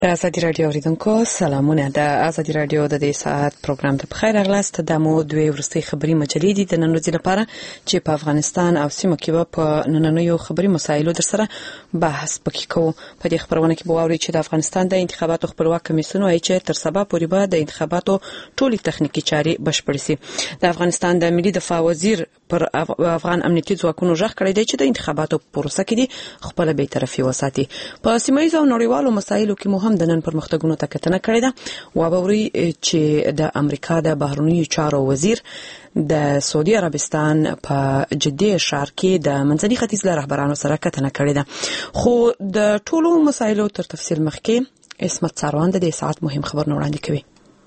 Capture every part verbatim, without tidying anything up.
د ازادي راډیو اوریدونکو سلامونه. د ازادي راډیو د دې ساعت پروګرام ته بخیر راغلاست. د مو دوی ورستي خبري مجلې دي د نن ورځې لپاره چې په افغانستان او سیمه کې په نننیو خبري مسایلو در سره بحث پکې کوو. په دې خبرونه کې به واوري چې د افغانستان د انتخاباتو خپلواک کمیسیون وايي چې تر سبا پورې به د انتخاباتو ټولي تخنیکی چارې بشپړې شي. د افغانستان د ملي دفاع وزیر پر افغان امنیتي ځواکونو ژغ کړی دی چې د انتخاباتو پروسه کې دي خپل به طرفي وساتي. په سیمایي او نړیوالو مسایلو کې مهم د نن پرمختګونو ته کتنه کړې ده. وابوري چې د امریکا د بهرنیو چارو وزیر د سعودي عربستان په جدي ښار کې د منځني ختیځ له رهبرانو سره کتنه کړې ده. خو د ټولو مسایلو تر تفصیل مخکې اسمت ساروان د دې ساعت مهم خبرونه وړاندې کوي.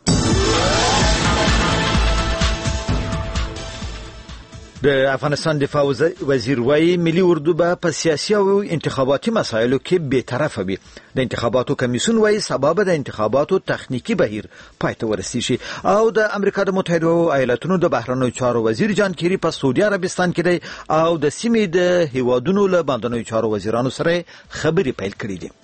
د افغانستان دفاع وزیر وايي ملي اردو به په سیاسي او انتخاباتي مسایلو کې به طرفه وي. د انتخاباتو کمیسیون وايي سبب د انتخاباتو تخنیکی بهیر پای ته ورسیږي او د امریکا د متحده ایالاتونو د بهرنیو چارو وزیر جان کیری په سعودي عربستان کې دی او د سیمې د هیوادونو له باندنیو چارو وزیرانو سره خبرې پیل کړې دي.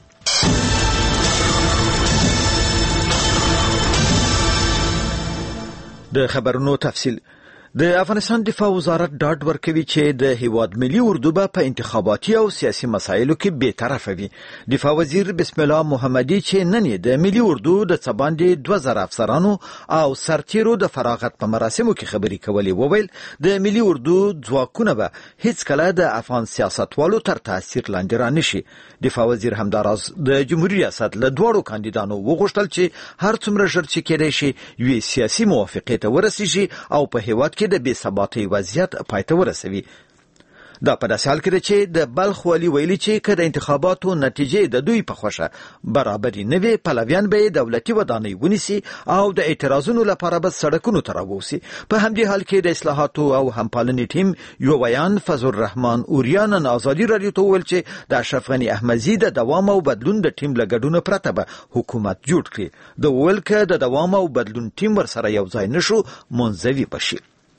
د خبرونو تفصیل. د افغانستان دفاع وزارت ډاډ ورکوي چې د هیواد ملي اردو به په انتخاباتي او سیاسي مسایلو کې به طرفه وي. دفاع وزیر بسم الله محمدي چې نن د ملي اردو د څباندې دوه زره افسرانو او سرتیرو د فراغت په مراسمو کې خبرې کولې وویل د ملي اردو ځواکونه به هیڅ کله د افغان سیاستوالو تر تاثیر لاندې را نشي. دفاع وزیر همداراز د جمهوریت ریاست له دوړو کاندیدانو وغوښتل چې هر څومره ژر چې کېدای شي یو سیاسي موافقه ته ورسیږي او په هیواد کې د بې ثباتۍ وضعیت پای ته ورسوي. دا په داسې حال کې چې د بلخ والي ویلي چې که د انتخاباتو نتیجې د دوی په خوښه برابرې نه وي پلویان به دولتي ودانۍ ونیسي او د اعتراضونو لپاره به سړکونو ته راووسي. په همدې حال کې د اصلاحاتو او همپالنې ټیم یو ویان فضل الرحمن اوریان نن ازادي راډیو ته وویل چې د اشرف غني احمدزي د دوام او بدلون د ټیم له ګډون پرته به حکومت جوړ کړي. د ویل که د دوام او بدلون ټیم ورسره یو ځای نشو منځوي بشي.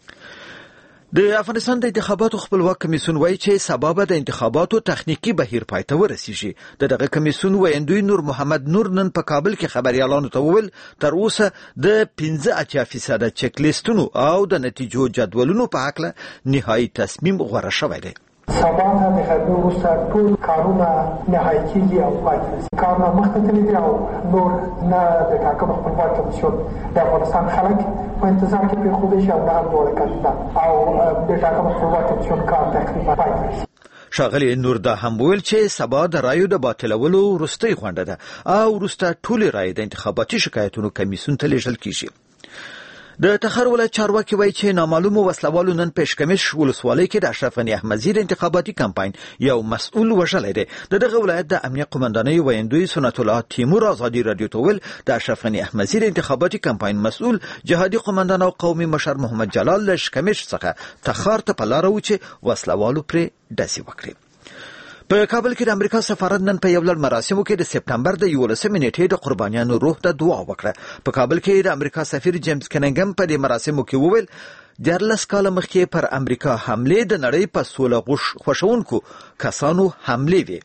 د افغانستان د انتخاباتو خپلواک کمیسیون وايي چې سبب د انتخاباتو تخنیکی بهیر پای ته ورسیږي. دغه کمیسیون ویاندوی نور محمد نور نن په کابل کې خبريالانو ته وویل تر اوسه د پنځه اتیا فیصد چک لیستونو او د نتیجو جدولونو په حق نهایی تصمیم غوړه شوی دی. سبا ته د خبرو وروسته ټول کارونه نهایی کېږي او پای ته رسي. کارونه مخته تللي دي او نور نه د ټاکنو خپلواک کمیسیون د افغانستان خلک په انتظار کې پرېښودی شي او نه هم دواړه کاندیدان او د ټاکنو خپلواک کمیسیون کار تقریبا پای ته رسي. ښاغلي نور دا هم ویل چې سبا د رایو د باطلولو وروستۍ غونډه ده او وروسته ټولې رایې د انتخاباتي شکایتونو کمیسیون ته لیږل کېږي. د تخار ولایت چارواکي وایي چې نامعلومو وسلوالو نن پېشکمش ولسوالۍ کې د اشرف غني احمدزي د انتخاباتي کمپاین یو مسؤل وژلی دی. د دغه ولایت د امنیه قومندانۍ ویاندوی سنت الله تیمور ازادي راډیو ته ویل د اشرف غني احمدزي د انتخاباتي کمپاین مسؤل جهادي قومندان او قومي مشر محمد جلال له شکمش څخه تخار ته په لاره و چې وسلوالو پرې ډزې وکړي. په کابل کې د امریکا سفارت نن په یو لړ مراسمو کې د سپټمبر د یولسمې نیټې د قربانیانو روح ته دعا وکړه. په کابل کې د امریکا سفیر جیمز کننګم په دې مراسمو کې وویل دیارلس کاله مخکې پر امریکا حمله د نړۍ په سوله خوښونکو کسانو حمله وي.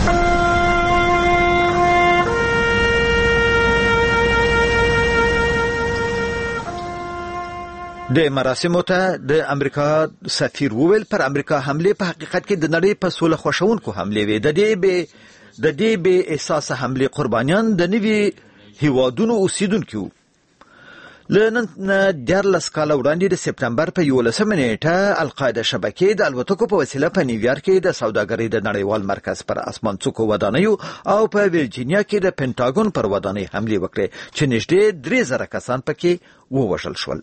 د مراسمو ته د امریکا سفیر وویل پر امریکا حمله په حقیقت کې د نړۍ په سوله خوښونکو حمله وي. د دې به د دې به احساس حمله قربانیان د نوي هیوادونو اوسیدونکو وو. لنن دیارلس کاله وړاندې د سپټمبر په یولسمه نیټه القاعده شبکې د الوتکو په وسیله په نیویارک کې د سوداګرۍ د نړیوال مرکز پر اسمان څوکو ودانیو او په ورجینیا کې د پینټاګون پر ودانۍ حمله وکړه چې نږدې درې زره کسان پکې ووژل شول.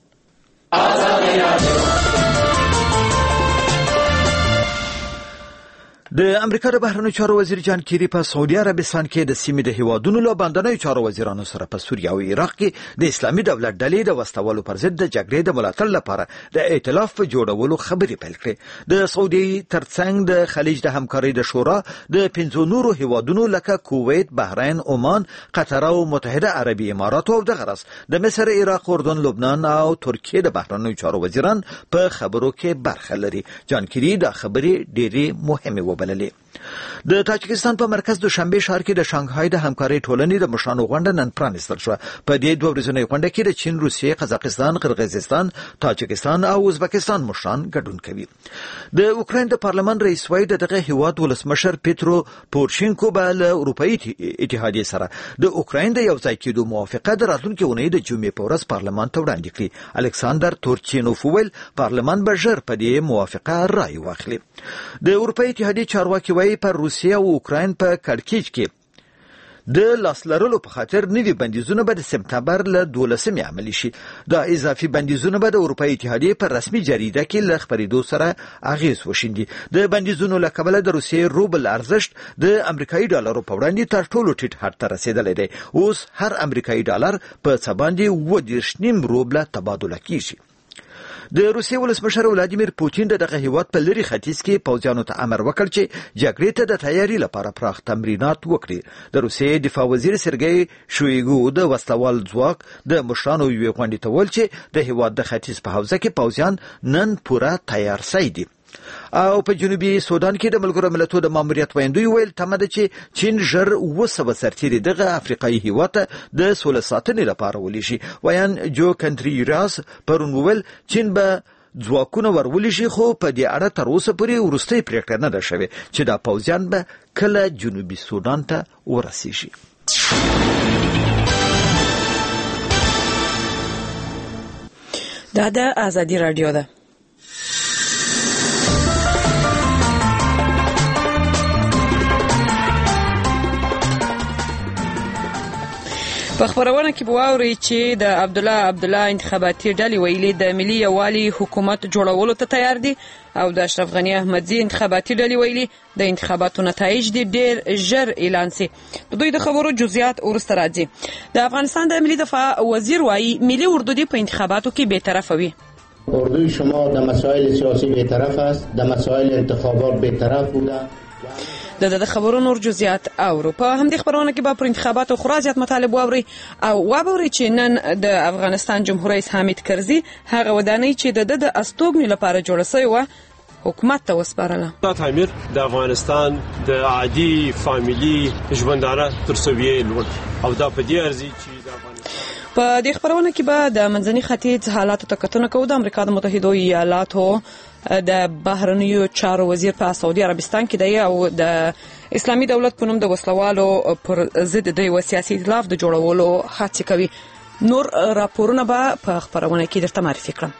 د امریکا د بهرنیو چارو وزیر جان کیری په سعودي عربستان کې د سیمې د هیوادونو له باندنیو چارو وزیرانو سره په سوریه او عراق کې د اسلامي دولت ډلې د وسوالو پر ضد د جګړې د ملاتړ لپاره د ائتلاف په جوړولو خبرې پیل کړې. د سعودي ترڅنګ د خلیج د همکارۍ د شورا د پنځو نورو هیوادونو لکه کویت، بحرین، عمان، قطر او متحده عربي امارات او دغه راس د مصر، عراق، اردن، لبنان او ترکیه د بهرنیو چارو وزیران په خبرو کې برخه لري. جان کیری دا خبرې ډېرې مهمه وبللې. د تاجکستان په مرکز دوشنبه ښار کې د شانګهای د همکارۍ ټولنې د مشرانو غونډه نن پرانیستل شوه. په دې دوه ورځنۍ غونډه کې د چین، روسیې، قزاقستان، قرغیزستان، تاجکستان او ازبکستان مشران ګډون کوي. د اوکراین د پارلمان رئیس وایي دغه هیواد ولسمشر پیترو پورشینکو به له اروپایي اتحادیې سره د اوکراین د یوځای کېدو موافقه د راتلونکي اونۍ د جمعې په ورځ پارلمان ته وړاندې کړي. الکساندر تورچینوف وویل پارلمان به ژر په دې موافقه رای واخلي. د اروپایي اتحادیې چارواکي وایي پر روسیه او اوکراین په کړکېچ کې د لاسلرلو په خاطر نوي بندیزونه به د سپتامبر له دولسمې عملي شي. دا اضافي بندیزونه به د اروپایي اتحادیې په رسمي جریده کې له خپرېدو سره اغیز وشیندي. د بندیزونو له کبله د روسیې روبل ارزښت د امریکایي ډالرو په وړاندې تر ټولو ټیټ حد ته رسیدلی دی. اوس هر امریکایي ډالر په څه باندې اووه دېرش نیم روبله تبادله کیږي. د روسیې ولسمشر ولادیمیر پوتین دغه هیواد په لري ختیځ کې پوځیانو ته امر وکړ چې جګړې ته د تیاری لپاره پراخ تمرینات وکړي. د روسیې دفاع وزیر سرګی شویګو د وسلوال ځواک د مشرانو یوې غونډې ته وویل چې د هیواد د ختیځ په حوزه کې پوځیان نن پوره تیار سوي دي. او په جنوبي سودان کې د ملګرو ملتونو د ماموریت ویندوی ویل تمه ده چې چین ژر اوه سوه سرتیري دغه افریقایي هیواد ته د سوله ساتنې لپاره ولیږي. ویان جو کنتریراس پرون وویل چین به ځواکونه ورولېږي، خو په دې اړه تر اوسه پورې وروستۍ پریکړه نه ده شوې چې دا پوځیان به کله جنوبي سودان ته ورسیږي. دا د آزادی رادیو ده. په خبرونه کې بواوري چې د عبد الله عبد الله انتخاباتي ډلې ویلي د ملي یوالي حکومت جوړولو ته تیار دي او د اشرف غنی احمدزي انتخاباتي ډلې ویلي د انتخاباتو نتایج دي ډېر ژر اعلان سي. د دوی د خبرو جزئیات ورسته راځي. د افغانستان د ملي دفاع وزیر وایي ملي اردو په انتخاباتو کې بی‌طرفه وي. اردوی شما در مسائل سیاسی بی‌طرف است، در مسائل انتخابات بی‌طرف بوده. د د خبرونو نور جزئیات اورو. په همدې خبرونه کې به پر انتخاباتو خورا زیات مطالب واوري او واوري چې نن د افغانستان جمهور رئیس حامد کرزي هغه ودانۍ چې د د استوګنې لپاره جوړه شوې و حکومت ته وسپارله. دا تعمیر د افغانستان د عادي فامیلی ژوندانه تر سویې لوړ او دا په دې ارزي چې د افغانستان په دې خبرونه کې به د منځني ختیځ حالاتو ته کتنه کوو. د امریکا د متحده ایالاتو د بهرنیو چارو وزیر په سعودي عربستان کې دی او د اسلامي دولت په نوم د وسلوالو پر ضد د یو سیاسي ائتلاف د جوړولو هڅه کوي. نور راپورونه به په خبرونه کې درته معرفي کړم.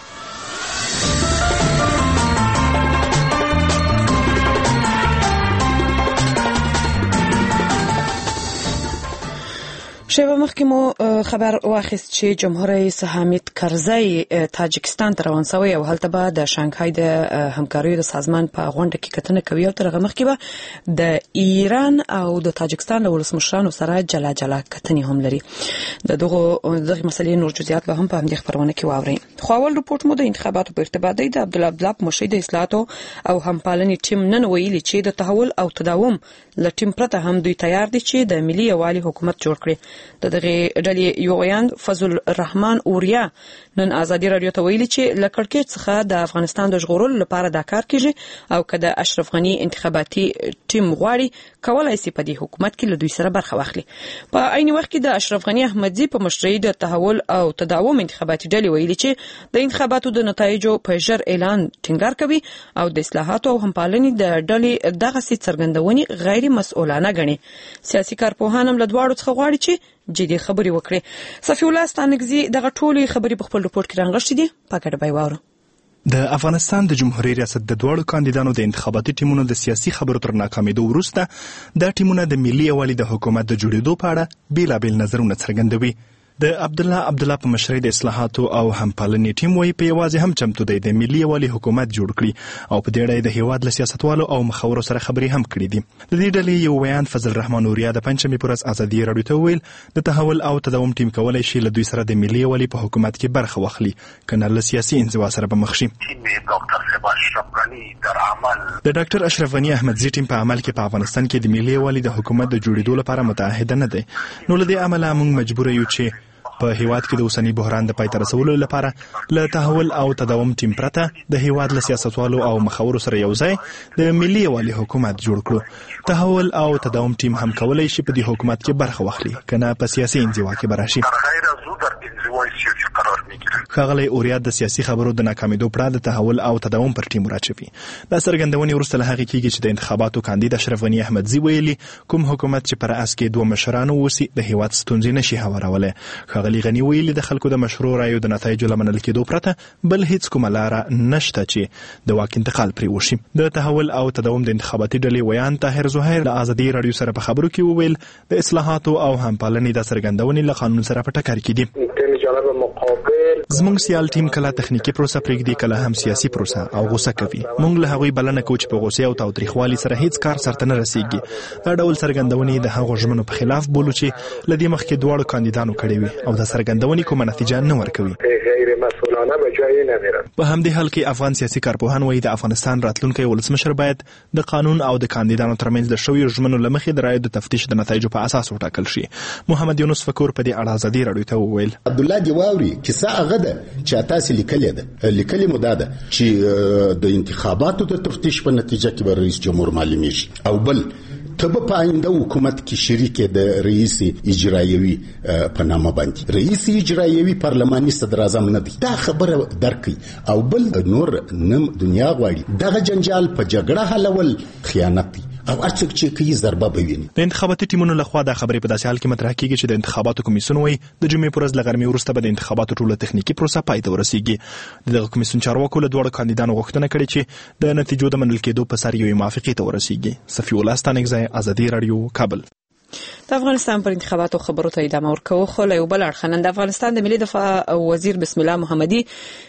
شیبه مخکې مو خبر واخیست چې جمهور رئیس حامد کرزي تاجکستان ته روان شوی او هلته به د شانګهای د همکاریو د سازمان په غونډه کې کتنه کوي او تر هغه مخکې به د ایران او د تاجکستان له ولسمشرانو سره جلا جلا کتنې هم لري. د دغه دغه مسلې نور جزئیات به هم په همدې خبرونه کې واورئ. خو اول رپورټ مو د انتخاباتو په ارتباط دی. د عبد الله عبد الله مشري د اصلاحاتو او همپالنې ټیم نن ویلي چې د تحول او تداوم له ټیم پرته هم دوی تیار دي چې د ملي یوالي حکومت جوړ کړي. د دغه ډلې یو ویاند فضل الرحمن اوریا نن آزادی رادیو ته ویلي چې له کړکېچ څخه د افغانستان د ژغورلو لپاره دا کار کیږي او که د اشرف غنی انتخاباتي ټیم غواړي کولای شي په دې حکومت کې له دوی سره برخه واخلي. په عین وخت کې د اشرف غنی احمدزي په مشرۍ د تحول او تداوم انتخاباتي ډلې ویلي چې د انتخاباتو د نتایجو په ژر اعلان ټینګار کوي او د اصلاحاتو او همپالنې د ډلې دغه سي څرګندونې غیر مسؤلانه ګڼي. سیاسي کارپوهان هم له دواړو څخه غواړي چې جدي خبري وکړي. صفي الله ستانګزي دغه ټولي خبري په خپل رپورت کې رانغښتې دي. پاکټ بای واورو. د افغانستان د جمهوریت ریاست د دوړو کاندیدانو د انتخاباتي ټیمونو د سیاسي خبرو تر ناکامېدو وروسته د ټیمونو د ملي یوالي د حکومت د جوړېدو په اړه بیلابیل نظرونه څرګندوي. د عبد الله عبد الله په مشرۍ د اصلاحاتو او همپالنې ټیم وایي په یوازې هم چمتو دی د ملي یوالي حکومت جوړ کړي او په دې اړه د هیواد له سیاستوالو او مخورو سره خبرې هم کړې دي. د دې ډلې یو ویان فضل الرحمن اوریا د پنځمې پر ورځ آزادي رادیو ته ویل د تحول او تداوم ټیم کولای شي له دوی سره د ملي یوالي په حکومت کې برخه واخلي کنه له سیاسي انزوا سره به مخ شي. د ډاکټر اشرف غنی احمدزي ټیم په عمل کې په افغانستان کې د ملي یوالي د حکومت د جوړېدو لپاره متعهد نه دی. نو له دې عمله موږ مجبور یو چې په هیواد کې د اوسنی بحران د پای ته رسولو لپاره له تحول او تداوم ټیم پرته د هیواد له سیاستوالو او مخورو سره یو ځای د ملي یووالي حکومت جوړ کړو. تحول او تداوم ټیم هم کولای شي په دې حکومت کې برخه واخلي کنه په سیاسي انزوا کې براشي. ښاغلی اوریا د سیاسي خبرو د ناکامیدو پړه د تحول او تداوم پر ټیم راچوي. دا څرګندونې وروسته له هغې کېږي چې د انتخاباتو کاندید اشرف غني احمدزي ویلي کوم حکومت چې پر اس کې دوه مشران اوسي د هیواد ستونزې نشي هوارولی. ښاغلي غني ویلي د خلکو د مشروع رایو د نتایجو له منل کېدو پرته بل هیڅ کومه لاره نشته چې د واک انتقال پرې وشي. د تحول او تداوم د انتخاباتي ډلې ویان طاهر زهیر له ازادي راډیو سره په خبرو کې وویل د اصلاحاتو او همپالنې د څرګندونې له قانون سره په ټکر کې دي. زموږ سیال ټیم کله تخنیکی پروسه پرېږدي کله هم سیاسي پروسه او غوسه کوي. موږ له هغوی بلنه کوو چې په غوسه او تاوتریخوالي سره هیڅ کار سرته نه رسیږي. دا ډول څرګندونې د هغو ژمنو په خلاف بولو چې له دې مخکې دواړو کاندیدانو کړې وي او د څرګندونې کومه نتیجه نه ورکوي. په همدې حال کې افغان سیاسي کارپوهان وایي د افغانستان راتلونکی ولسمشر باید د قانون او د کاندیدانو ترمنځ د شویو ژمنو له مخې د رایو د تفتیش د نتایجو په اساس وټاکل شي. محمد یونس فکور په دې اړه ازادي راډیو ته وویل عبدالله دی واوري چې هغه ده چې تاسو لیکلې ده لیکلې مو ده چې د انتخاباتو د تفتیش په نتیجه کې به رئیس جمهور معلومیږي او بل تبه په آینده حکومت کې شریک د رئیس اجرایوي په نامه باندې رئیس اجرایوي پارلماني صدر اعظم نه دی. دا خبره درکې او بل نور نم دنیا غواړي دغه جنجال په جګړه حلول خیانت دی او ارڅک چې کوي ضربه بویني. د انتخاباتي ټیمونو لخوا د خبرې په داسې حال کې مطرح کیږي چې د انتخاباتو کمیسیون وایي د جمعې پر ورځ له غرمې وروسته به د انتخاباتو ټوله تخنیکی پروسه پای ته ورسیږي. دغه کمیسیون چارواکو له دوړو کاندیدانو غوښتنه کړې چې د نتیجو د منل کېدو په سر یوې موافقې ته ورسیږي. صفي الله ستانکزی، ازادي راډیو، کابل. د افغانستان پر انتخاباتو خبرو ته ادامه ورکوو. خو له یو بل اړخ نن د افغانستان د ملي دفاع وزیر بسم الله محمدي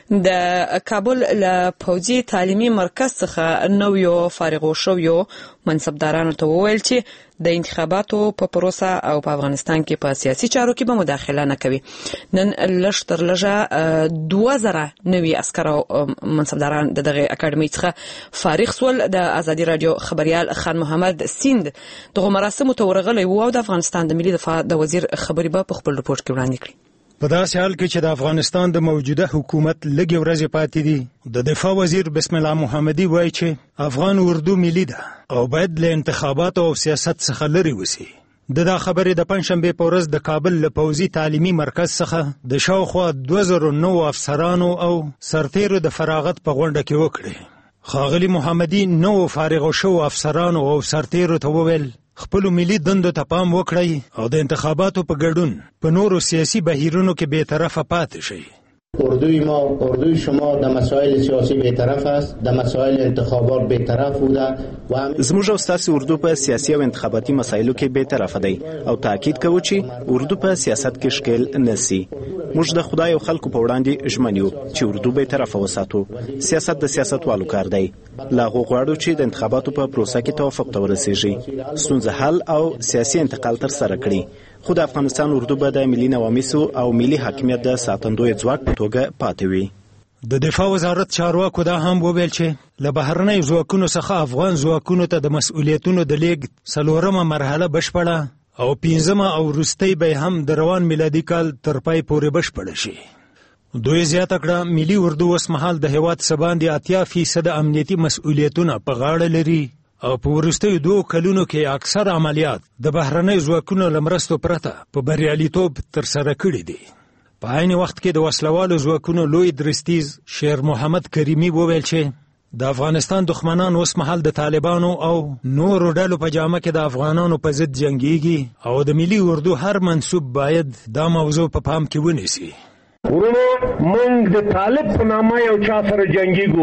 د کابل له پوځي تعلیمي مرکز څخه نویو فارغو شویو منصبدارانو ته وویل چې د انتخاباتو په پروسه او په افغانستان کې په سیاسي چارو کې به مداخله نه کوي. نن لږ تر لږه دوه زره نوي عسکر او منصبداران د دغه اکاډمي څخه فارغ سول. د ازادي راډیو خبريال خان محمد سیند دغه مراسم ته ورغلی و او د افغانستان د ملي دفاع د وزیر خبري به په خپل رپورت کې وړاندې کړي. په داسې حال کې چې د افغانستان د موجوده حکومت لږې ورځې پاتې دي د دفاع وزیر بسم الله محمدي وایي چې افغان اردو ملي ده او باید له انتخاباتو او سیاست څخه لرې وسی. د دا خبرې د پنځشنبې په ورځ د کابل له پوځي تعلیمي مرکز څخه د شاوخوا دوه زره نو افسرانو او سرتیرو د فراغت په غونډه کې وکړي. ښاغلي محمدي نو فارغ شو افسرانو او سرتیرو ته وویل خپل ملي دندو ته پام وکړئ او د انتخاباتو په ګډون په نورو سیاسي بهیرونو کې به طرفه پاتې شئ. اردوی ما اردوی شما در مسائل سیاسی بی‌طرف است، در مسائل انتخابات بی‌طرف بوده و زموږ او ستاسو اردو په سیاسي او انتخاباتي مسایلو کې بی‌طرف دی او تاکید کوي چې اردو په سیاست کې شکل نسی. موږ د خدای او خلکو په وړاندې ژمن یو چې اردو بی‌طرف وساتو. سیاست د سیاستوالو کار دی. لا غواړو چې د انتخاباتو په پروسه کې توافق ته ورسیږي، ستونزه حل او سیاسي انتقال تر سره کړي. خو د افغانستان اردو به د ملي نواميسو او ملي حاکمیت د ساتندوی ځواک په توګه پاتې وي. د دفاع وزارت چارواکو دا هم وویل چې له بهرنۍ ځواکونو څخه افغان ځواکونو ته د مسؤلیتونو د لیږد څلورمه مرحله بشپړه او پنځمه او وروستۍ به هم د روان میلادي کال تر پای پورې بشپړه شي. دوی زیاته کړه ملي اردو اوس مهال د هیواد څخه باندې اتیا فیصد امنیتي مسؤلیتونه په غاړه لري او په وروستیو دوه کلونو کې اکثر عملیات د بهرنۍ ځواکونو له مرستو پرته په بریالیتوب ترسره کړي دي. په عین وخت کې د وسلوالو ځواکونو لوی درستیز شیر محمد کریمي وویل چې د افغانستان دښمنان اوس مهال د طالبانو او نورو ډلو په جامه کې د افغانانو په ضد جنګیږي او د ملي اردو هر منسوب باید دا موضوع په پام کې ونیسي. ورونو مونږ د طالب په نامه یو چا سره جنگیږو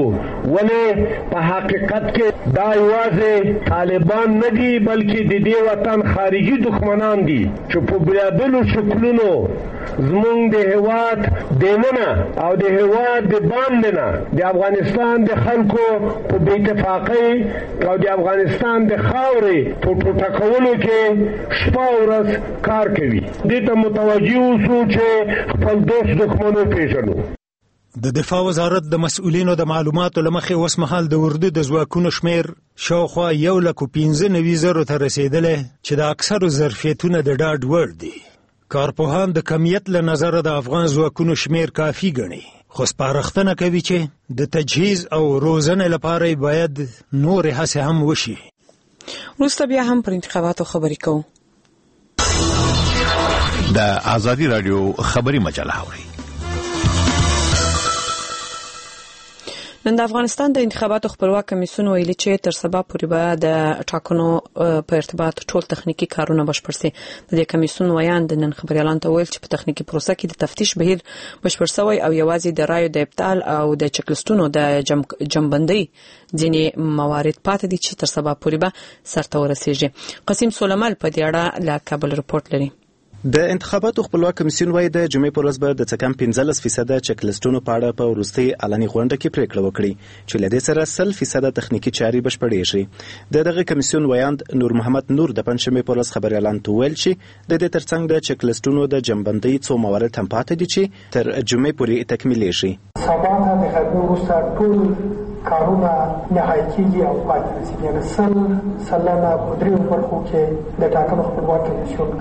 ولې په حقیقت کې دا یوازې طالبان نه دي بلکې د دې وطن خارجي دښمنان دي چې په بېلابېلو شکلونو زمونږ د هیواد دننه او د هیواد د باندې نه د افغانستان د خلکو په بې اتفاقۍ او د افغانستان د خاورې په ټوټه کولو کې شپه او ورځ کار کوي. دې ته متوجه اوسو چې خپل دوست د دفاع وزارت د مسؤلینو د معلوماتو لمخې اوس مهال د اردو د ځواکونو شمیر شاوخوا یو لک پنځه نوي زرو ته رسیدلی چې د اکثرو ظرفیتونه د ډاډ وړ دي. کارپوهان د کمیت له نظره د افغان ځواکونو شمیر کافي ګڼي، خو سپارښتنه کوي چې د تجهیز او روزنې لپاره باید نور هڅې هم وشي. وروسته بیا هم پر انتخاباتو خبرې کوو. د آزادي رادیو خبري مجله اوري. نن د افغانستان د انتخاباتو خپلواک کمیسیون ویلي چې تر سبا پورې به د ټاکنو په ارتباط ټول تخنیکی کارونه بشپړ شي. د دې کمیسیون ویاند نن خبريالان ته ویل چې په تخنیکی پروسه کې د تفتیش بهیر بشپړ شوی او یوازې د رایو د ابطال او د چکلیستونو د جمعبندۍ ځینې موارد پاتې دي چې تر سبا پورې به سرته ورسیږي. قاسم سولمال په دې اړه له کابل رپورټ لري. د انتخاباتو خپلواک کمیسیون وايي د جمعې په ورځ به د څه کم پنځلس فیصد چکلیستونو په اړه په وروستي علني غونډه کې پریکړه وکړي چې له دې سره سل فیصد تخنیکی چاري بشپړې شي. د دغه کمیسیون ویاند نور محمد نور د پنځمې په ورځ خبريالان ته ویل چې د دې ترڅنګ د چکلیستونو د جمعبندۍ څو موارد هم پاتې دي چې تر جمعې پورې تکمیل شي. سبا ته د خبرو وروسته ټول کارونه نهایی کیږي او پاتې رسیږي. یعنې سل سلنه په دریو برخو کې د ټاکنو خپلواک کمیسیون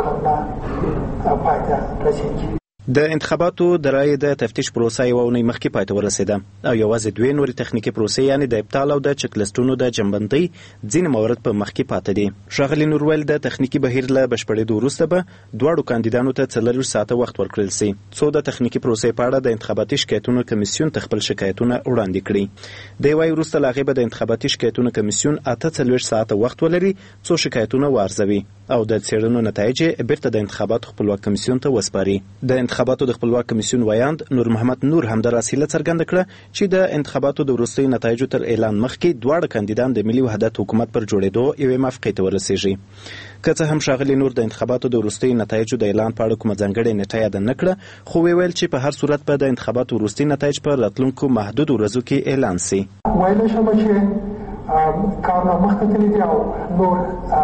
کارونه پاتې رسیږي. د انتخاباتو د رایې د تفتیش پروسه یو اونۍ مخکې پای ته ورسېده او یوازې دوه نورې تخنیکی پروسې یعنې د ابطال او د چکلیستونو د جمعبندۍ ځینې موارد په مخکې پاتې دي. ښاغلي نورول د تخنیکی بهیر له بشپړېدو وروسته به دواړو کاندیدانو ته څلور ساعته وخت ورکړل شي څو د تخنیکی پروسې په اړه د انتخاباتي شکایتونو کمیسیون ته خپل شکایتونه وړاندې کړي. د یوې وروسته له هغې به د انتخاباتي شکایتونو کمیسیون اته څلوېښت ساعته وخت ولري څو شکایتونه وارزوي او د څېړنو نتایج بیرته د انتخاباتو خپلواک کمیسیون ته وسپاري. د انتخاباتو د خپلواک کمیسیون ویاند نور محمد نور هم د راسیله څرګنده کړه چې د انتخاباتو د وروستیو نتایجو تر اعلان مخکې دواړه کاندیدان د ملي وحدت حکومت پر جوړېدو یوې موافقې ته ورسیږي. که څه هم ښاغلي نور د انتخاباتو د وروستیو نتایجو د اعلان په اړه کومه ځانګړې نیټه یاده نه کړه خو ویل چې په هر صورت به د انتخاباتو وروستي نتایج په راتلونکو محدود ورځو کې اعلان شي. ویلی شم چې کارونه مخته تللي دي او نور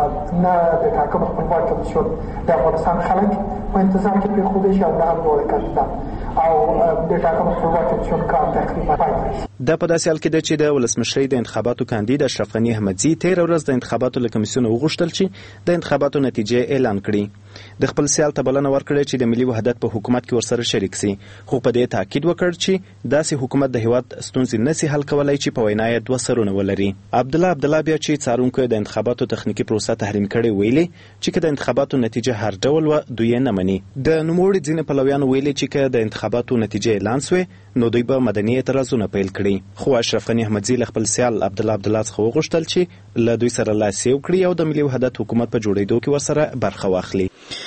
نه د ټاکنو خپلواک کمیسیون د افغانستان خلک په انتظار کې پرېښودی شي او نه هم نور کاندیدان او د ټاکنو خپلواک کمیسیون کار تقریبا پای ته رسي. دا په داسې حال کې ده چې د ولسمشرۍ د انتخاباتو کاندید اشرف غني احمدزي تېره ورځ د انتخاباتو له کمیسیونه وغوښتل چې د انتخاباتو نتیجې اعلان کړي. د خپل سیال ته بلنه ورکړې چې د ملي وحدت په حکومت کې ورسره شریک سي خو په دې تاکید وکړ چې داسې حکومت د هیواد ستونزې نسي حل کولی چې په وینا یې دوه سرونه ولري. عبدالله عبدالله بیا چې څارونکو د انتخاباتو تخنیکی پروسه تحریم کړې ویلي چې که د انتخاباتو نتیجه هر ډول و دوی یې نه مني. د نوموړي ځینې پلویانو ویلي چې که د انتخاباتو نتیجه اعلان سوې نو دوی به مدني اعتراضونه پیل کړي خو اشرف غني احمدزي له خپل سیال عبدالله عبدالله څخه وغوښتل چې له دوی سره لاس یو کړي او د ملي وحدت حکومت په جوړېدو کې ورسره برخه واخلي.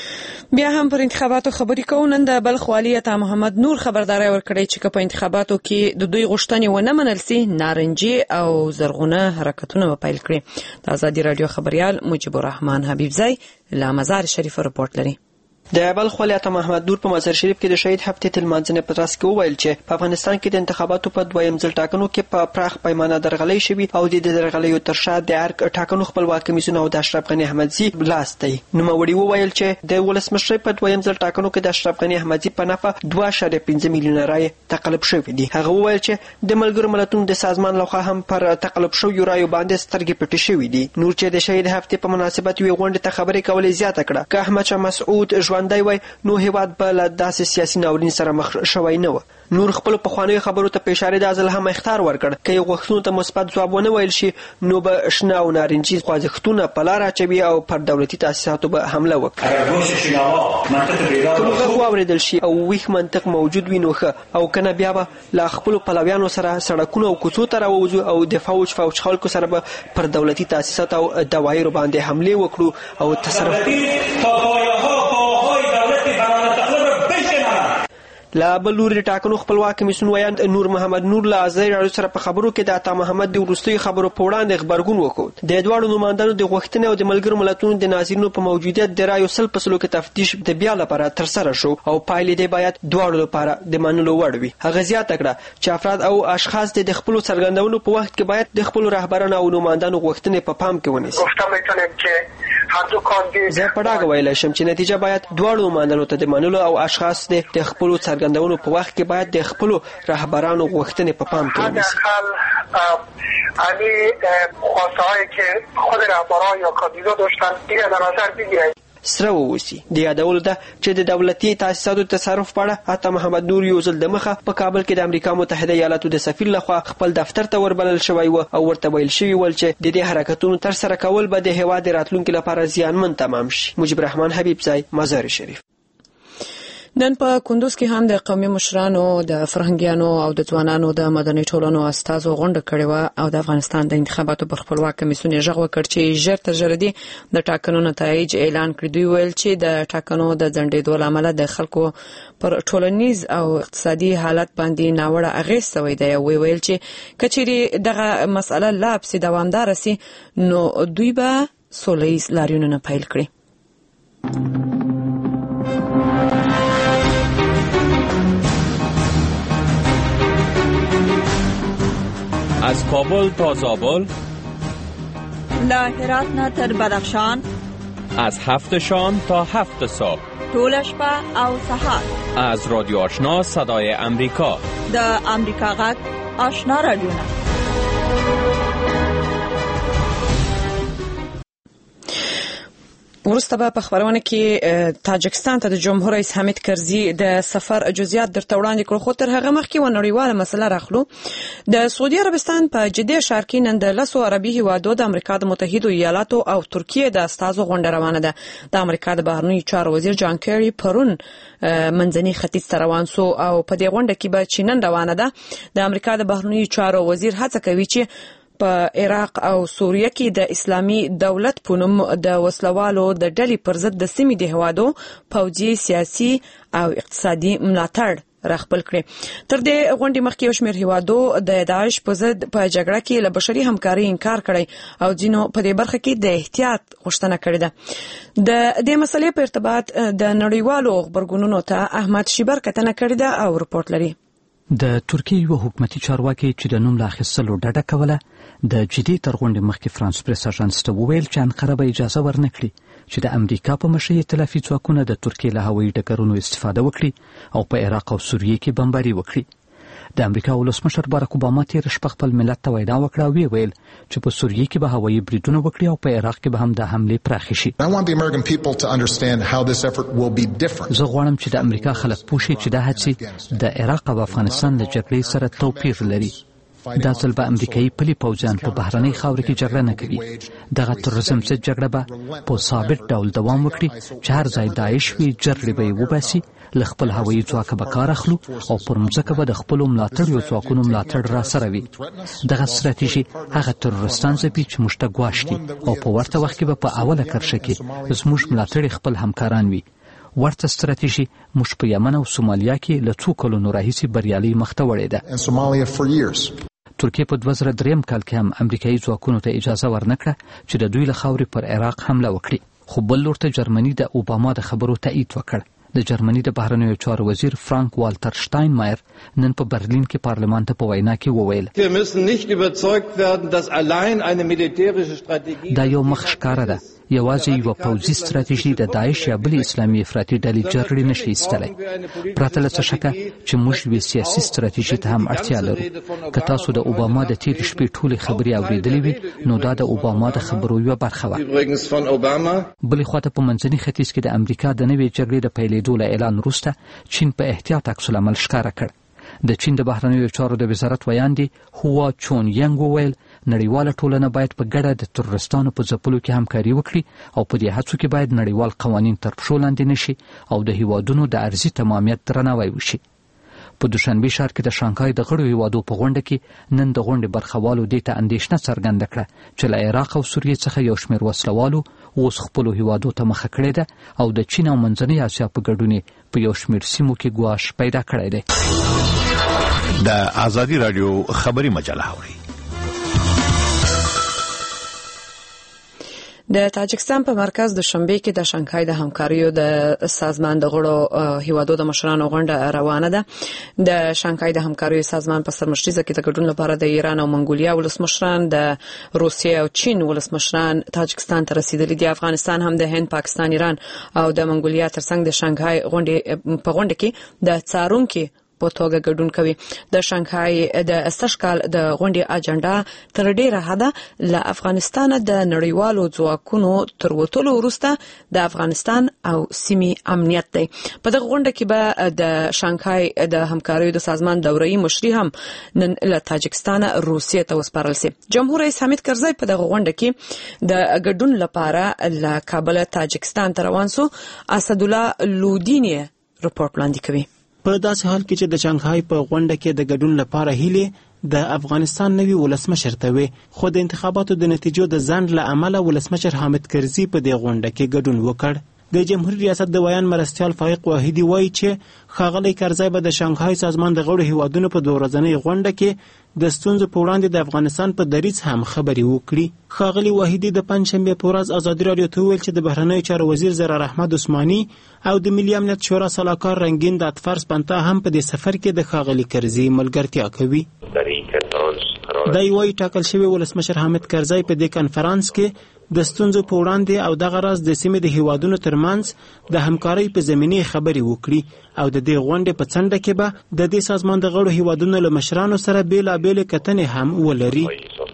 بیا هم پر انتخاباتو خبرې کوو. نن د بلخ والي عطا محمد نور خبرداری ورکړی چې په انتخاباتو کې د دوی غوښتنې ونه منل سي نارنجي او زرغونه حرکتونه به پیل کړي. د آزادي رادیو خبريال مجيب الرحمن حبیبزی له مزار شریف رپورټ لري. د بلخ والي عطا محمد نور په مزار شریف کې د شهید هفتې لمانځنې په ترڅ کې وویل چې په افغانستان کې د انتخاباتو په دویم ځل ټاکنو کې په پراخ پیمانه درغلۍ شوي او د درغلیو تر شا د ارګ ټاکنو خپلواک کمیسیون او د اشرف غني احمدزي لاس دی. نوموړي وویل چې د ولسمشرۍ په دویم ځل ټاکنو کې د اشرف غني احمدزي په نفع دوه اعشاریه پنځه میلیونه رایې تقلب شوې دي. هغه وویل چې د ملګرو ملتونو د سازمان لخوا هم پر تقلب شویو رایو باندې سترګې پټې شوې دي. نور چې د شهید هفتې په مناسبت یوې غونډې ته خبرې کولې زیاته کړه که احمد شاه مسعود ژوندی وای نو هیواد به له داسې سیاسي ناورین سره مخ شوی نه و. نور خپل پخوانیو خبرو ته په اشاره د ازل هم اختیار ورکړ که یو غوښتنو ته مثبت ځواب ونه ویل شي نو به شنه او نارنجي خوځښتونه په لار اچوي او پر دولتي تاسیساتو به حمله وکړي. که موږ واورېدل شي او ویښ منطق موجود وي نو ښه او کنه بیا به له خپلو پلویانو سره سړکونو او کوڅو ته راووځو او د فوج فوج خلکو سره به پر دولتي تاسیسات او دوایر باندې حمله وکړو او تصرف لا بلور ټاکنو خپلواک کمیسیون ویاند نور محمد نور له ازای راډیو سره په خبرو کې د عطا محمد د وروستي خبرو په وړاندې خبرګون وکړ. د دوړو نوماندانو د غوښتنې او د ملګرو ملتونو د ناظرینو په موجودیت د رایو سل په سلو کې تفتیش د بیا لپاره تر سره شو او پایلې دی باید دوړو لپاره د منلو وړ وي. هغه زیاته کړه چې افراد او اشخاص د خپل څرګندونو په وخت کې باید د خپل رهبرانو او نوماندانو غوښتنې په پام کې ونیسي. زه په ډاګه ویلی شم چې نتیجه باید دواړو نوماندانو ته د منلو او اشخاص د خپلو څرګندونو په وخت کې باید د خپلو رهبرانو غوښتنې په پام کې ونیسي. یعنی خواسته‌هایی که خود رهبران یا کاندیدا داشتن دیگه در نظر بگیرید. سره ووسی. د یادولو ده چې د دولتي تاسیساتو تصرف په اړه عطا محمد نور یو ځل د مخه په کابل کې د امریکا متحده ایالاتو د سفیر لخوا خپل دفتر ته وربلل شوی و او ورته ویل شوی ول چې د دې حرکتونو تر سره کول به د هیواد راتلونکو لپاره زیانمن تمام شي. مجيب الرحمن حبیب زای مزار شریف. نن په کندوز کې هم د قومي مشرانو د فرهنګیانو او د ځوانانو د مدني ټولنو استازو غونډه کړې و او د افغانستان د انتخاباتو پر خپلواک کمیسیون ژغ وکړ چې ژر تر ژره دي د ټاکنو نتایج اعلان کړي. دوی ویل چې د ټاکنو د ځنډېدو لامل د خلکو پر ټولنیز او اقتصادي حالت باندې ناوړه اغېز شوی دی. وی ویل چې کچېرې دغه مسله لا پسې دوامدار سي نو دوی به سوله‌ییز لاریونونه پیل کړي. از کابل تا زابل، له هرات نه تر بدخشان، از هفت شام تا هفت صبح، ټول شپه او سهار، از رادیو آشنا صدای امریکا، د امریکا غږ آشنا رادیو. ورسته به په خبرونه کې تاجکستان ته د جمهور رئیس حامد کرزي د سفر جزئیات درته وړاندې کړو، خو تر هغه مخکې و نړیواله مسله راخلو. د سعودي عربستان په جده ښار کې نن د لسو عربي هیوادو د امریکا د متحدو ایالاتو او ترکیه د استازو غونډه روانه ده. د امریکا د بهرنیو چارو وزیر جان کیری پرون منځني ختیځ ته روان سو او په دې غونډه کې به چې نن روانه ده د امریکا د بهرنیو چارو وزیر هڅه کوي چې په عراق او سوریه کې د اسلامي دولت په نوم د وسلوالو د ډلې پر ضد د سیمې د هوادو پوځي سیاسي او اقتصادي ملاتړ راخپل کړي. تر دې غونډې مخکې یو شمېر هوادو د داعش په ضد په جګړه کې له بشري همکارۍ انکار کړی او ځینو په دې برخه کې د احتیاط غوښتنه کړې ده. د دې مسلې په ارتباط د نړیوالو خبرګونونو ته احمد شیبر کتنه کړې ده او رپورټ لري. د ترکیه یو حکومتي چارواکي چې د نوم لا اخیستلو ډډه کوله د جدي تر غونډې مخکې فرانس پریس اژانس ته وویل چې انقره به اجازه ورنکړي چې د امریکا په مشرۍ ائتلافي ځواکونه د ترکیې له هوایي ډګرونو استفاده وکړي او په عراق او سوریه کې بمباري وکړي. د امریکا ولسمشر باراک اوباما تیر شپه خپل ملت ته وینا وکړه او ویل چې په سوریه کې به هوایي بریدونه وکړي او په عراق کې به هم د حملې پراخې شي. زه غواړم چې د امریکا خلک پوه شي چې دا هڅې د عراق او افغانستان له جګړې سره توپیر لري. دا ځل به امریکایي پلي پوځیان په بهرنۍ خاوره کې جګړه نه کوي. دغه تروریزم ضد جګړه به په ثابت ډول دوام وکړي چې هر ځای داعش وي جرړې به یې وباسي، له خپل هوایي ځواکه به کار اخلو او پر مځکه به د خپلو ملاتړیو ځواکونو ملاتړ را سره وي. دغه ستراتیژي هغه تروریستان ځپي چې موږ ته ګواښ دي او په ورته وخت کې به په اوله کرښه کې زموږ ملاتړي خپل همکاران وي. ورته ستراتیژي موږ په یمن او سومالیا کې له څو کلونو راهیسې بریالۍ مخته وړې ده. ترکیه په دوه زره دریم کال کې هم امریکایي ځواکونو ته اجازه ورنکړه چې د دوی له خاورې پر عراق حمله وکړي، خو بل لور ته جرمني د اوباما د خبرو تایید وکړ. د جرمني د بهرنیو چارو وزیر فرانک والتر شتاینمایر نن په برلین کې پارلمان ته په وینا کې وویل دا یو مخ ښکاره ده، یوازې یو پوځي ستراتیژي د داعش یا بلې اسلامي افراطي ډلې جرړې نشي ایستلی، پرته له څه شکه چې موږ یوې سیاسي ستراتیژي ته هم اړتیا لرو. که تاسو د اوباما د تېرې شپې ټولې خبرې اورېدلې وي نو دا د اوباما د خبرو یوه برخه وه. بلې خواته په منځني ختیځ کې د امریکا د نوې جګړې د پیلېدو له اعلان وروسته چین په احتیاط عکس العمل ښکاره کړ. د چین د بهرنیو چارو د وزارت ویاندې هوا چون ینګ وویل نړیواله ټولنه باید په ګډه د تروریستانو په ځپلو کې همکاري وکړي او په دې هڅو کې باید نړیوال قوانین تر پښو لاندې نشي او د هیوادونو د ارضي تمامیت درناوی وشي. په دوشنبه ښار کې د شانګهای د غړو هیوادو په غونډه کې نن د غونډې برخوالو دې ته اندېښنه څرګنده کړه چې له عراق او سوریې څخه یو شمېر وسلوالو اوس خپلو هیوادو ته مخه کړې ده او د چین او منځنۍ اسیا په ګډون په یو شمېر سیمو کې ګواښ پیدا کړی دی. د آزادي رادیو خبري مجله اوري. د تاجکستان په مرکز د شنبه کې د شانګهای د همکاریو د سازمان د غړو هیوادو د مشرانو غونډه روانه ده. د شانګهای د همکاریو سازمان په سرمشريزه کې د ګډون لپاره د ایران او منګولیا ولسمشران، د روسیې او چین ولسمشران تاجکستان ته رسیدلي دي. افغانستان هم د هند، پاکستان، ایران او د منګولیا ترڅنګ د شانګهای غونډې په غونډه کې د څارونکو په توګه ګډون کوي. د شانګهای د سشکال د غونډې اجنډا تر ډیره حده له افغانستان د نړیوالو ځواکونو تر وټولو وروسته د افغانستان او سیمې امنیت دی. په دغه غونډه کې به د شانګهای د همکاریو د سازمان دوره‌ای مشري هم نن له تاجکستان روسیې ته وسپارل سي. جمهور رئیس حامد کرزی په دغه غونډه کې د ګډون لپاره له کابل تاجکستان ته روان سو. اسدالله لودینی رپورټ وړاندې کوي. په داسې حال کې چې د شانګهای په غونډه کې د ګډون لپاره هیله د افغانستان نوي ولسمشر ته وي، خو د انتخاباتو د نتیجو د ځنډ له امله ولسمشر حامد کرزي په دې غونډه کې ګډون وکړ. د جمهوریت ریاست د ویان مرستیال فائق واحدی وایي چې ښاغلی کرزی به د شانګهای سازمان د غړو هیوادونو په دوه ورځنۍ غونډه کې د ستونزو په وړاندې د افغانستان په دریځ هم خبرې وکړي. ښاغلی واحدی د پنجشنبې په ورځ ازادي راډیو ته وویل چې د بهرنیو چارو وزیر زرار احمد عثماني او د ملي امنیت شورا سلاکار رنگین د اطفرس پنتا هم په دې سفر کې د ښاغلی کرزي ملګرتیا کوي. دا یوه ټاکل شوی ولسمشر حامد کرزی په دې کنفرانس کې د ستونزو په وړاندې او دغه راز د سیمې د هیوادونو ترمنځ د همکارۍ په زمینه خبرې وکړي او د دې غونډې په څنډه کې به د دې سازمان د غړو هیوادونو له مشرانو سره بیلابېلې کتنې هم ولري.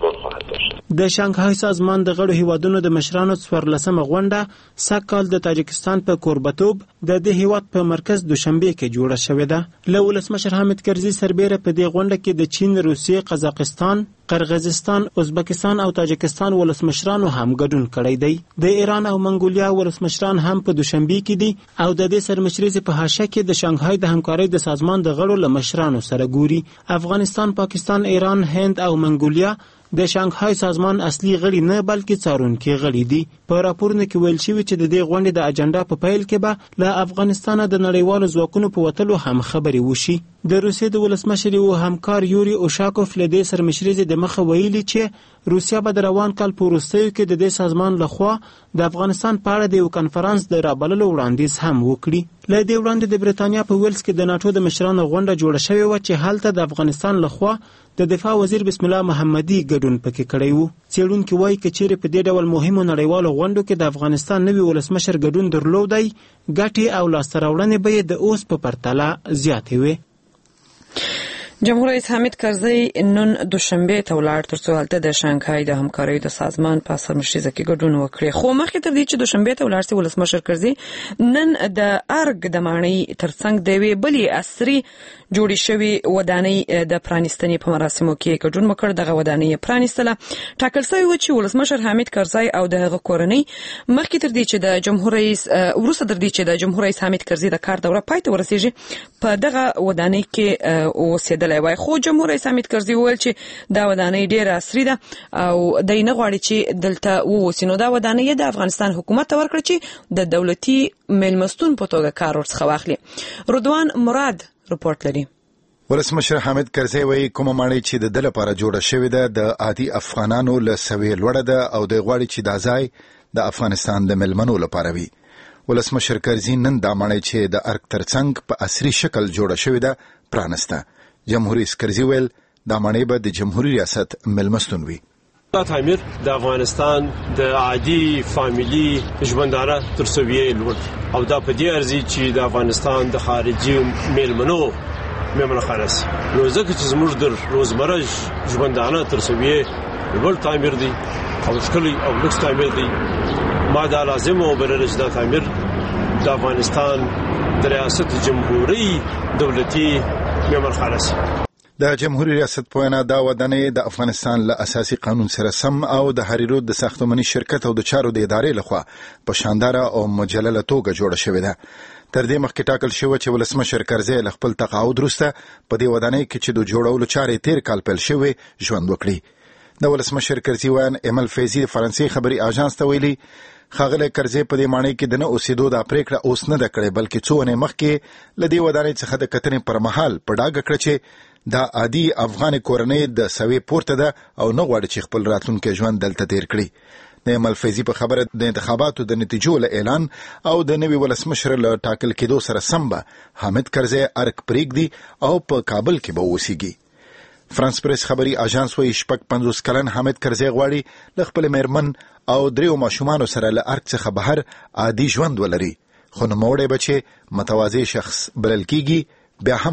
د شانګهای سازمان د غړو هیوادونو د مشرانو څوارلسمه غونډه سږ کال د تاجکستان په کوربتوب د دې هیواد په مرکز دوشنبه کې جوړه شوې ده. له ولسمشر حامد کرزي سربیره په دې غونډه کې د چین، روسیې، قزاقستان، قرغیزستان، ازبکستان او تاجکستان ولسمشرانو هم ګډون کړی دی. د ایران او منګولیا ولسمشران هم په دوشنبه کې دي او د دې سرمشرۍ په حاشیه کې د شانګهای د همکارۍ د سازمان د غړو له مشرانو سره ګوري. افغانستان، پاکستان، ایران، هند او منګولیا د شانګهای سازمان اصلي غړي نه بلکې څارونکي غړي دي. په راپورونو کې ویل شوي چې د دې غونډې د اجنډا په پیل کې به له افغانستانه د نړیوالو ځواکونو په وتلو هم خبرې وشي. د روسیې د ولسمشر او همکار یوري اوشاکوف له دې سرمشرۍ د مخه ویلي چې روسیا به د روان کال په وروستیو کې د دې سازمان لخوا د افغانستان په اړه د یو کنفرانس د رابللو وړاندیز هم وکړي. له دې وړاندې د بریتانیا په ویلز کې د ناټو د مشرانو غونډه جوړه شوې وه چې هلته د افغانستان لخوا د دفاع وزیر بسم الله محمدي ګډون پکې کړی و. څېړونکي وایي که چیرې په دې ډول مهمو نړیوالو غونډو کې د افغانستان نوي ولسمشر ګډون درلودی، ګټې او لاسته راوړنې به یې د اوس په پرتله زیاتې وي. جمهور رئیس حامد کرزی نن دوشنبه ته ولاړ ترڅو هلته د شانګهای د همکاریو د سازمان په سرمشرۍ کې ګډون وکړي. خو مخکې تر دې چې دوشنبه ته ولاړ سي، ولسمشر کرزی نن د ارګ د ماڼۍ ترڅنګ د یوې بلې عصري جوړې شوې ودانۍ د پرانیستنې په مراسمو کې ګډون وکړ. دغه ودانۍ پرانیستله. ټاکل شوی و چې ولسمشر حامد کرزی او د هغه کورنۍ مخکې تر دې چې د جمهور رئیس وروسته تر دې چې د جمهور رئیس حامد کرزی د کار دوره پای ته ورسیږي په دغه ودانۍ کې اوسېدل وای. خو جمهور رئیس حامد کرزي وویل چې دا ودانۍ ډېره عصري ده او دی نه غواړي چې دلته ووسي. نو دا ودانۍ د افغانستان حکومت ته ورکړه چې د دولتي میلمستون په توګه کار ورڅخه واخلي. رضوان مراد رپورټ لري. ولسمشر حامد کرزي وایي کومه ماڼۍ چې د ده لپاره جوړه شوې ده د عادي افغانانو له سویې لوړه ده او دی غواړي چې دا ځای د افغانستان د میلمنو لپاره وي. ولسمشر کرزي نن دا ماڼۍ چې د ارګ ترڅنګ په عصري شکل جوړه شوې ده پرانسته. جمهور رئیس کرزي ویل دا ماڼۍ به د جمهوریت ریاست میلمستون وي. دا تعمیر د افغانستان د عادي فامیلی ژوندانه تر سویې لوړ او دا په دې ارزي چې د افغانستان د خارجي میلمنو میلمنه خانه سي. نو ځکه چې زموږ د روزمره ژوندانه تر سویې لوړ تعمیر دی او ښکلی او لوکس تعمیر دی. ما دا لازم وبلل چې دا تعمیر د افغانستان د ریاست جمهوریت دولتي میلمنه خانه سي. د جمهوریت ریاست په وینا دا ودانۍ د افغانستان له اساسي قانون سره سم او د هریرو د ساختماني شرکت او د چارو د ادارې لخوا په شانداره او مجلله توګه جوړه شوې ده. تر دې مخکې ټاکل شوی چې ولسمشر کرزي له خپل تقاعد وروسته په دې ودانۍ کې چې د جوړولو چارې تیر کال پیل شوې ژوند وکړي. د ولسمشر کرزي ویان ایمل فیضي د فرانسې خبري اژانس ته ویلي ښاغلی کرزي په دې ماڼۍ کې د نه اوسېدو دا پریکړه اوس نه ده کړې بلکې څو ونې مخکې له دې ودانۍ څخه د کتنې پر مهال په ډاګه کړه چې دا عادي افغان کورنۍ د سوي پورته ده او نه غواړي چې خپل راتلونکی ژوند دلته تیر کړي. د ایمل فیضي په خبره د انتخاباتو د نتیجو له اعلان او د نوي ولسمشر له ټاکل کېدو سره سم به حامد کرزي ارګ پرېږدي او په کابل کې به اوسیږي. فرانس پریس خبري اژانس وایي شپږ پنځوس کلن حامد کرزي غواړي له خپل میرمن او دریو ماشومانو سره له ارګ څخه بهر عادي ژوند ولري. خو نوموړی به چې متواضع شخص بلل کېږي بیا هم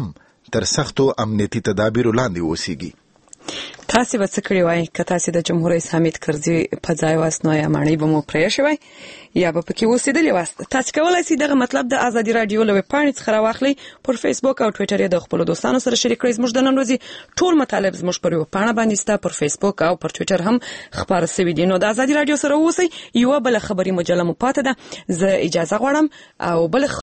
تر سختو امنیتي تدابیرو لاندې اوسېږي. تاسو به څه کړی وای که تاسو د جمهور رئیس حامد کرزي په ځای واست نو یا معنی به مو پرې شوی یا به پکې اوسېدلی واست؟ تاسو کولای شئ دغه مطلب د ازادي رادیو له ویب پاڼې څخه راواخلئ. پر فیسبوک او ټوئیټر د خپل دوستانو سره شریک کړئ. زموږ د نن ورځې ټول مطالب زموږ پر ویب پاڼه باندې ستا پر فیسبوک او پر ټوئیټر هم خبر شوي دي. نو د ازادي رادیو سره اوسئ. یو بل خبري مجله مو پاتې ده. زه اجازه غواړم او بل